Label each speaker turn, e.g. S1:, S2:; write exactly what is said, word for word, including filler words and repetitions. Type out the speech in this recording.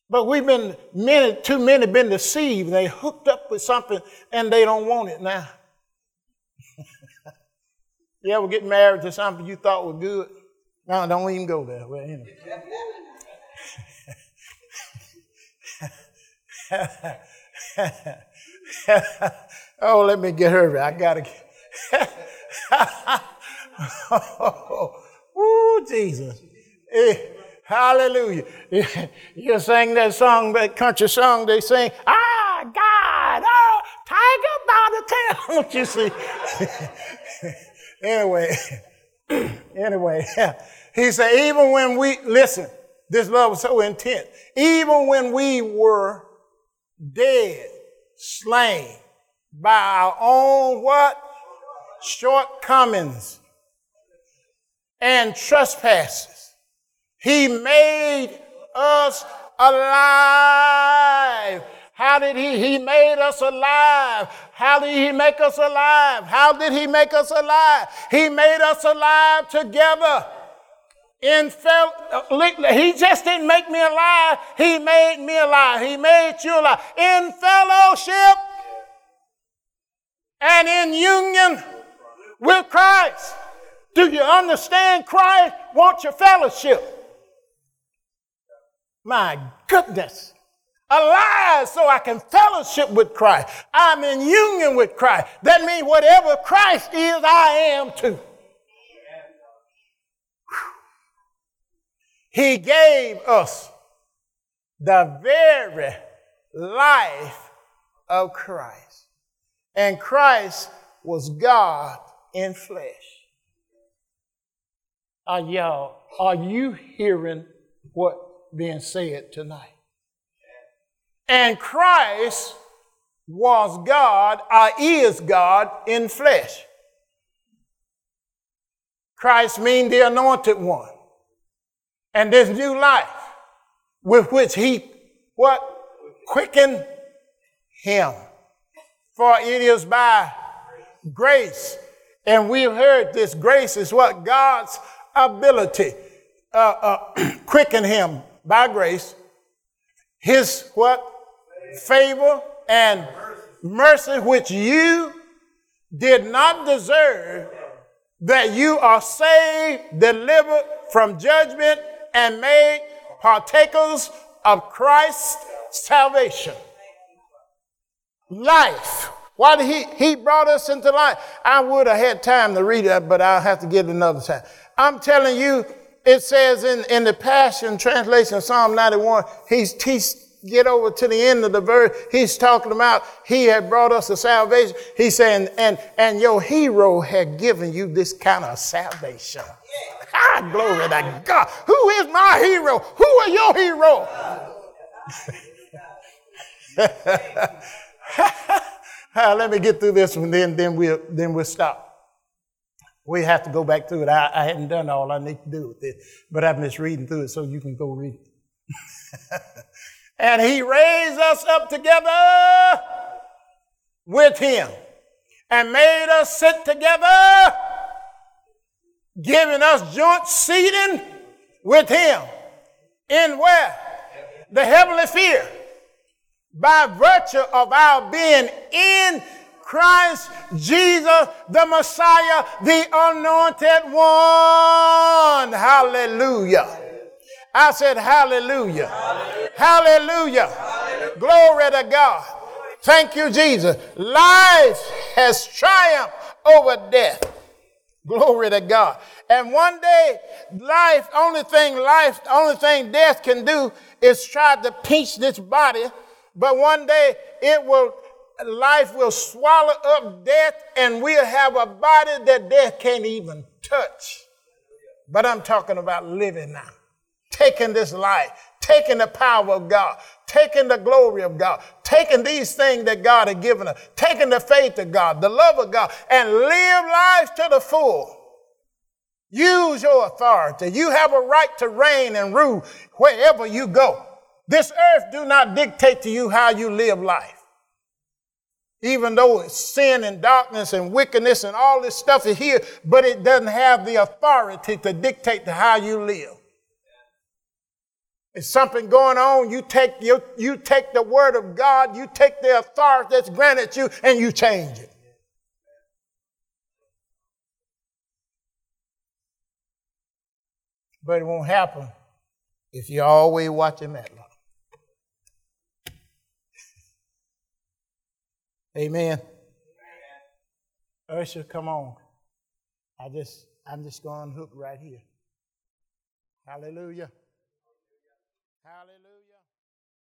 S1: But we've been, many, too many been deceived. They hooked up with something and they don't want it now. You ever get married to something you thought was good? No, don't even go there. Well, you know. Oh, let me get her. I got to get. Oh, Jesus. Eh, hallelujah. You sang that song, that country song they sing, ah, God, oh, tiger by the tail. Don't you see? Anyway, anyway, he said, even when we, listen, this love was so intense, even when we were dead, slain by our own what? Shortcomings and trespasses, he made us alive. How did he? He made us alive. How did he make us alive? How did he make us alive? He made us alive together. In fel- he just didn't make me alive. He made me alive. He made you alive. In fellowship and in union with Christ. Do you understand? Christ wants your fellowship. My goodness. Alive so I can fellowship with Christ. I'm in union with Christ. That means whatever Christ is, I am too. He gave us the very life of Christ. And Christ was God in flesh. Are y'all, are you hearing what being said tonight? And Christ was God, or is God in flesh. Christ means the anointed one. And this new life with which he, what? Quickened him. For it is by grace. And we've heard this grace is what? God's ability. Uh, uh, quicken him by grace. His what? Favor and mercy, which you did not deserve, that you are saved, delivered from judgment, and made partakers of Christ's salvation. Life. Why did he, he brought us into life? I would have had time to read it, but I'll have to get it another time. I'm telling you, it says in, in the Passion Translation, Psalm ninety-one, he's, he's get over to the end of the verse, he's talking about he had brought us to salvation. He's saying, and, and your hero had given you this kind of salvation. Ah, glory to God. Who is my hero? Who are your hero? uh, let me get through this one, then, then, we'll, then we'll stop. We have to go back through it. I, I hadn't done all I need to do with it, but I'm just reading through it so you can go read it. And he raised us up together with him and made us sit together, giving us joint seating with him. In where? The heavenly sphere. By virtue of our being in Christ Jesus, the Messiah, the anointed one. Hallelujah. I said hallelujah. Hallelujah. Hallelujah. Hallelujah. Glory to God. Thank you, Jesus. Life has triumphed over death. Glory to God. And one day, life, only thing life, only thing death can do is try to pinch this body. But one day, it will, life will swallow up death, and we'll have a body that death can't even touch. But I'm talking about living now. Taking this life, taking the power of God, taking the glory of God, taking these things that God has given us, taking the faith of God, the love of God, and live life to the full. Use your authority. You have a right to reign and rule wherever you go. This earth do not dictate to you how you live life. Even though it's sin and darkness and wickedness and all this stuff is here, but it doesn't have the authority to dictate to how you live. There's something going on. You take, you, you take the word of God, you take the authority that's granted you, and you change it. But it won't happen if you're always watching Matlock. Amen. Usher, come on. I just, I'm just going to hook right here. Hallelujah. Hallelujah.